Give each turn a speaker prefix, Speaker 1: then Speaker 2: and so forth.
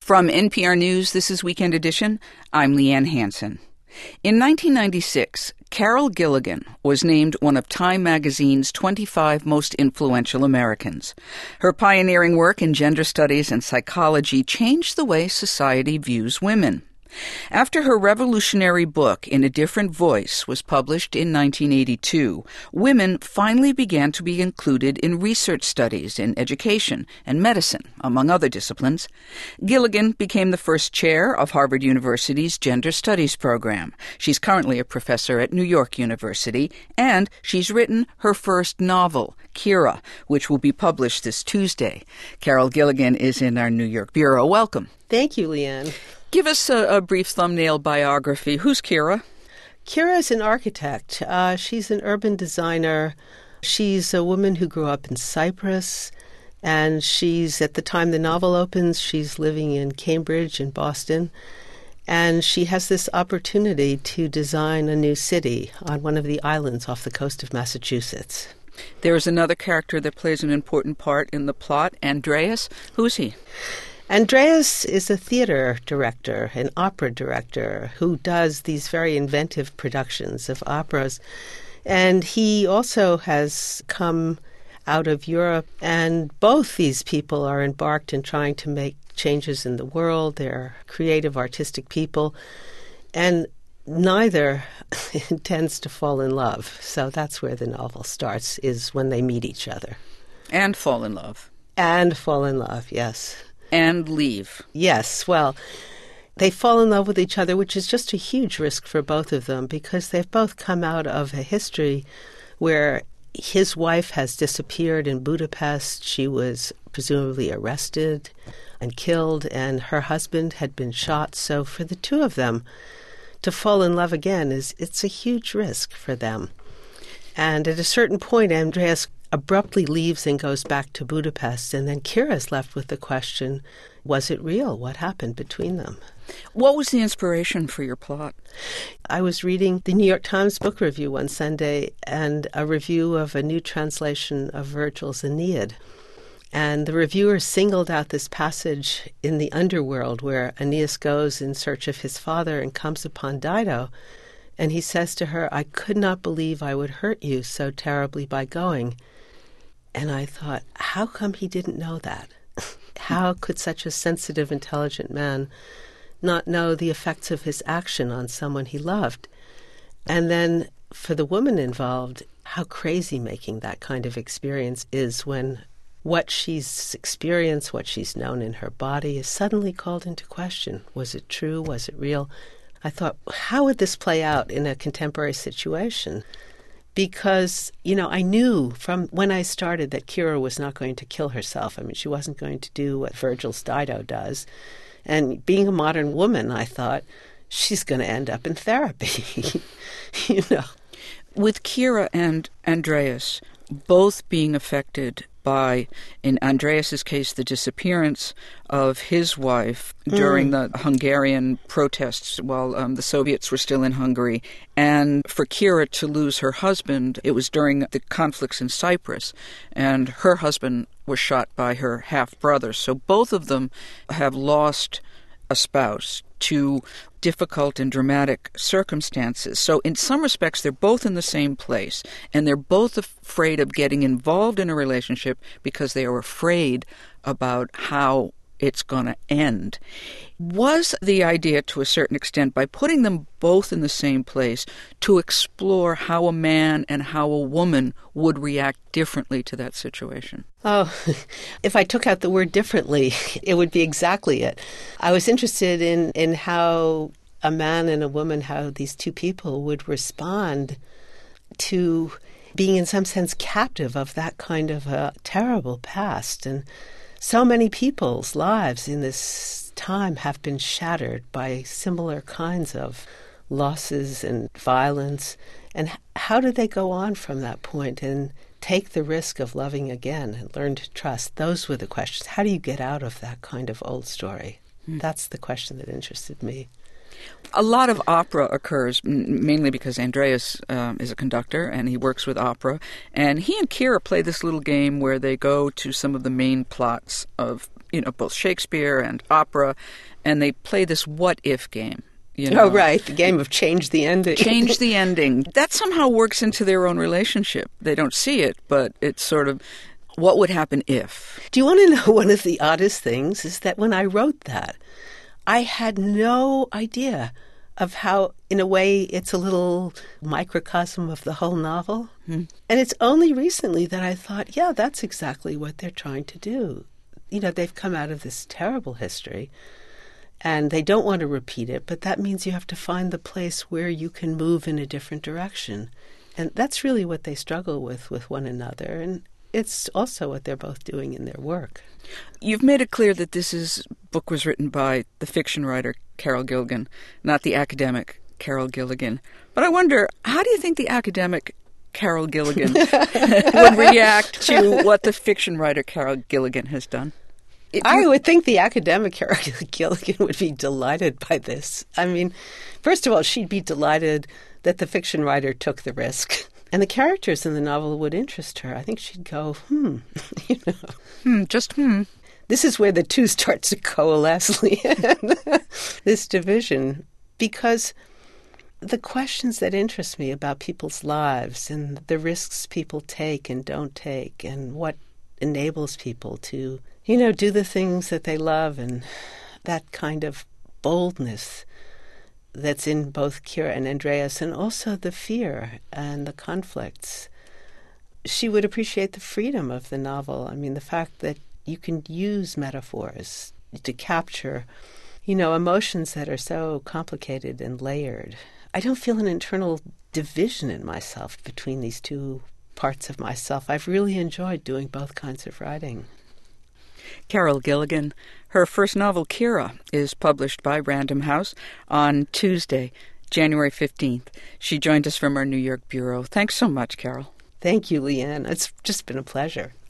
Speaker 1: From NPR News, this is Weekend Edition. I'm Leanne Hansen. In 1996, Carol Gilligan was named one of Time magazine's 25 most influential Americans. Her pioneering work in gender studies and psychology changed the way society views women. After her revolutionary book, In a Different Voice, was published in 1982, women finally began to be included in research studies in education and medicine, among other disciplines. Gilligan became the first chair of Harvard University's Gender Studies program. She's currently a professor at New York University, and she's written her first novel, Kira, which will be published this Tuesday. Carol Gilligan is in our New York bureau. Welcome.
Speaker 2: Thank you, Leanne.
Speaker 1: Give us a brief thumbnail biography. Who's Kira?
Speaker 2: Kira is an architect. She's an urban designer. She's a woman who grew up in Cyprus, and she's, at the time the novel opens, she's living in Cambridge in Boston, and she has this opportunity to design a new city on one of the islands off the coast of Massachusetts.
Speaker 1: There is another character that plays an important part in the plot, Andreas. Who's he?
Speaker 2: Andreas is a theater director, an opera director, who does these very inventive productions of operas. And he also has come out of Europe, and both these people are embarked in trying to make changes in the world. They're creative, artistic people, and neither intends to fall in love. So that's where the novel starts, is when they meet each other.
Speaker 1: And fall in love.
Speaker 2: And fall in love, yes.
Speaker 1: And leave.
Speaker 2: Yes, well, they fall in love with each other, which is just a huge risk for both of them because they've both come out of a history where his wife has disappeared in Budapest. She was presumably arrested and killed, and her husband had been shot. So for the two of them to fall in love again, it's a huge risk for them. And at a certain point, Andreas abruptly leaves and goes back to Budapest, and then Kira's left with the question, was it real? What happened between them?
Speaker 1: What was the inspiration for your plot?
Speaker 2: I was reading the New York Times book review one Sunday, and a review of a new translation of Virgil's Aeneid. And the reviewer singled out this passage in the underworld where Aeneas goes in search of his father and comes upon Dido. And he says to her, I could not believe I would hurt you so terribly by going. And I thought, how come he didn't know that? How could such a sensitive, intelligent man not know the effects of his action on someone he loved? And then for the woman involved, how crazy-making that kind of experience is when what she's experienced, what she's known in her body is suddenly called into question. Was it true? Was it real? I thought, how would this play out in a contemporary situation? Because, I knew from when I started that Kira was not going to kill herself. I mean, she wasn't going to do what Virgil's Dido does. And being a modern woman, I thought, she's going to end up in therapy,
Speaker 1: With Kira and Andreas both being affected by, in Andreas's case, the disappearance of his wife during the Hungarian protests while the Soviets were still in Hungary. And for Kira to lose her husband, it was during the conflicts in Cyprus. And her husband was shot by her half-brother. So both of them have lost a spouse to difficult and dramatic circumstances. So in some respects, they're both in the same place, and they're both afraid of getting involved in a relationship because they are afraid about how it's going to end. Was the idea, to a certain extent, by putting them both in the same place, to explore how a man and how a woman would react differently to that situation?
Speaker 2: Oh, if I took out the word differently, it would be exactly it. I was interested in how a man and a woman, how these two people would respond to being in some sense captive of that kind of a terrible past. And so many people's lives in this time have been shattered by similar kinds of losses and violence. And how do they go on from that point and take the risk of loving again and learn to trust? Those were the questions. How do you get out of that kind of old story? That's the question that interested me.
Speaker 1: A lot of opera occurs, mainly because Andreas is a conductor and he works with opera. And he and Kira play this little game where they go to some of the main plots of both Shakespeare and opera, and they play this what-if game.
Speaker 2: Oh, right, the game of change the ending.
Speaker 1: Change the ending. That somehow works into their own relationship. They don't see it, but it's sort of, what would happen if?
Speaker 2: Do you want to know one of the oddest things is that when I wrote that, I had no idea of how, in a way, it's a little microcosm of the whole novel. And it's only recently that I thought, yeah, that's exactly what they're trying to do. They've come out of this terrible history, and they don't want to repeat it, but that means you have to find the place where you can move in a different direction. And that's really what they struggle with one another. And it's also what they're both doing in their work.
Speaker 1: You've made it clear that this book was written by the fiction writer Carol Gilligan, not the academic Carol Gilligan. But I wonder, how do you think the academic Carol Gilligan would react to what the fiction writer Carol Gilligan has done?
Speaker 2: I would think the academic Carol Gilligan would be delighted by this. I mean, first of all, she'd be delighted that the fiction writer took the risk. And the characters in the novel would interest her. I think she'd go,
Speaker 1: just.
Speaker 2: This is where the two start to coalesce, Leanne, this division. Because the questions that interest me about people's lives and the risks people take and don't take and what enables people to, do the things that they love, and that kind of boldness that's in both Kira and Andreas, and also the fear and the conflicts. She would appreciate the freedom of the novel. I mean, the fact that you can use metaphors to capture, emotions that are so complicated and layered. I don't feel an internal division in myself between these two parts of myself. I've really enjoyed doing both kinds of writing.
Speaker 1: Carol Gilligan. Her first novel, Kira, is published by Random House on Tuesday, January 15th. She joined us from our New York bureau. Thanks so much, Carol.
Speaker 2: Thank you, Leanne. It's just been a pleasure.